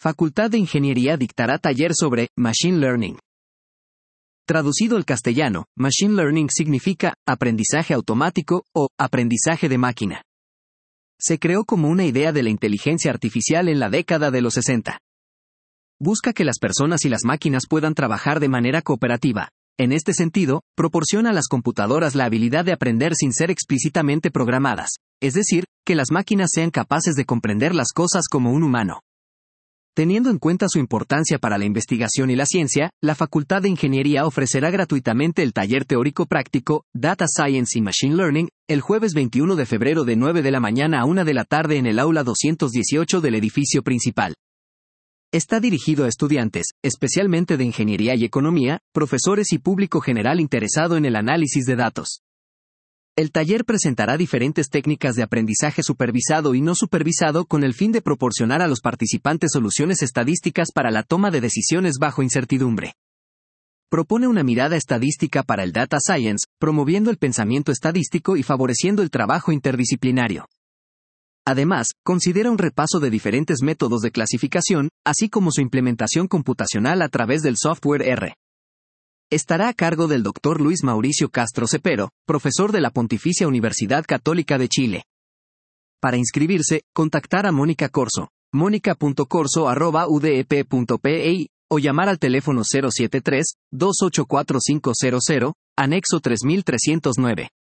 Facultad de Ingeniería dictará taller sobre Machine Learning. Traducido al castellano, Machine Learning significa aprendizaje automático o aprendizaje de máquina. Se creó como una idea de la inteligencia artificial en la década de los 60. Busca que las personas y las máquinas puedan trabajar de manera cooperativa. En este sentido, proporciona a las computadoras la habilidad de aprender sin ser explícitamente programadas, es decir, que las máquinas sean capaces de comprender las cosas como un humano. Teniendo en cuenta su importancia para la investigación y la ciencia, la Facultad de Ingeniería ofrecerá gratuitamente el taller teórico práctico, Data Science y Machine Learning, el jueves 21 de febrero de 9 de la mañana a 1 de la tarde en el aula 218 del edificio principal. Está dirigido a estudiantes, especialmente de Ingeniería y Economía, profesores y público general interesado en el análisis de datos. El taller presentará diferentes técnicas de aprendizaje supervisado y no supervisado con el fin de proporcionar a los participantes soluciones estadísticas para la toma de decisiones bajo incertidumbre. Propone una mirada estadística para el Data Science, promoviendo el pensamiento estadístico y favoreciendo el trabajo interdisciplinario. Además, considera un repaso de diferentes métodos de clasificación, así como su implementación computacional a través del software R. Estará a cargo del Dr. Luis Mauricio Castro Cepero, profesor de la Pontificia Universidad Católica de Chile. Para inscribirse, contactar a Mónica Corso, monica.corso@udep.pe, o llamar al teléfono 073-284-500, anexo 3309.